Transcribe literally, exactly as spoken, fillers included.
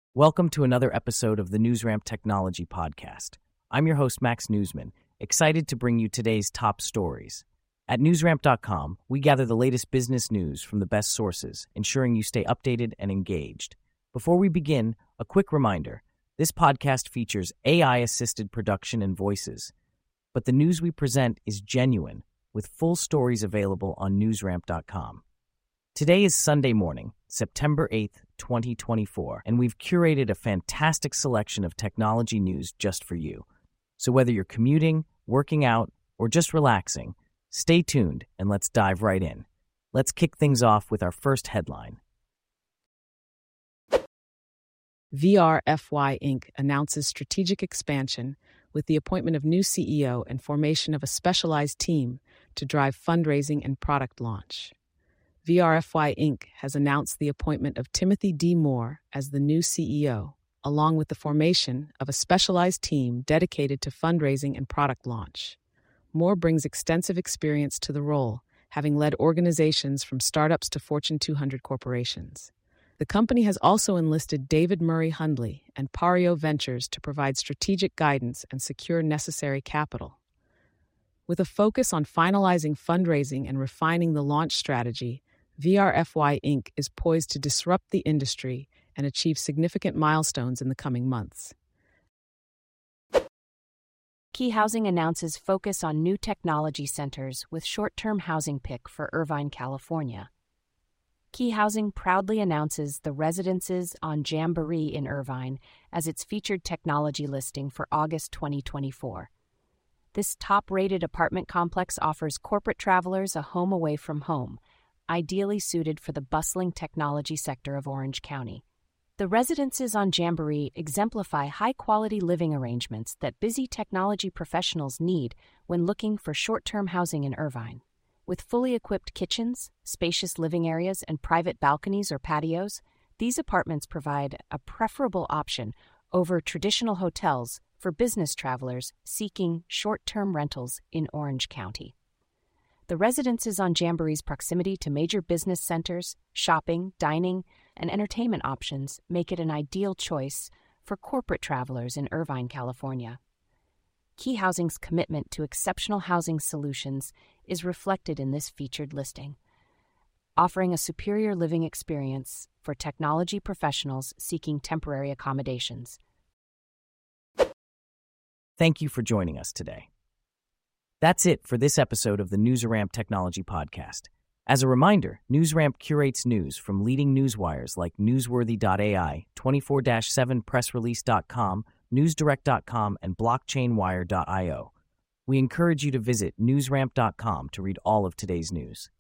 Welcome to another episode of the NewsRamp Technology Podcast. I'm your host, Max Newsman, excited to bring you today's top stories. At newsramp dot com, we gather the latest business news from the best sources, ensuring you stay updated and engaged. Before we begin, a quick reminder. This podcast features A I-assisted production and voices, but the news we present is genuine, with full stories available on newsramp dot com. Today is Sunday morning, September eighth, twenty twenty-four, and we've curated a fantastic selection of technology news just for you. So whether you're commuting, working out, or just relaxing, stay tuned and let's dive right in. Let's kick things off with our first headline. V R F Y Incorporated announces strategic expansion with the appointment of new C E O and formation of a specialized team to drive fundraising and product launch. V R F Y Incorporated has announced the appointment of Timothy D. Moore as the new C E O, along with the formation of a specialized team dedicated to fundraising and product launch. Moore brings extensive experience to the role, having led organizations from startups to Fortune two hundred corporations. The company has also enlisted David Murray Hundley and Pario Ventures to provide strategic guidance and secure necessary capital. With a focus on finalizing fundraising and refining the launch strategy, V R F Y Incorporated is poised to disrupt the industry and achieve significant milestones in the coming months. Key Housing announces focus on new technology centers with short-term housing pick for Irvine, California. Key Housing proudly announces the Residences on Jamboree in Irvine as its featured technology listing for August twenty twenty-four. This top-rated apartment complex offers corporate travelers a home away from home, ideally suited for the bustling technology sector of Orange County. The Residences on Jamboree exemplify high-quality living arrangements that busy technology professionals need when looking for short-term housing in Irvine. With fully equipped kitchens, spacious living areas, and private balconies or patios, these apartments provide a preferable option over traditional hotels for business travelers seeking short-term rentals in Orange County. The Residences on Jamboree's proximity to major business centers, shopping, dining, and entertainment options make it an ideal choice for corporate travelers in Irvine, California. Key Housing's commitment to exceptional housing solutions is reflected in this featured listing, offering a superior living experience for technology professionals seeking temporary accommodations. Thank you for joining us today. That's it for this episode of the NewsRamp Technology Podcast. As a reminder, NewsRamp curates news from leading newswires like newsworthy dot A I, twenty-four seven press release dot com, newsdirect dot com, and blockchain wire dot io. We encourage you to visit newsramp dot com to read all of today's news.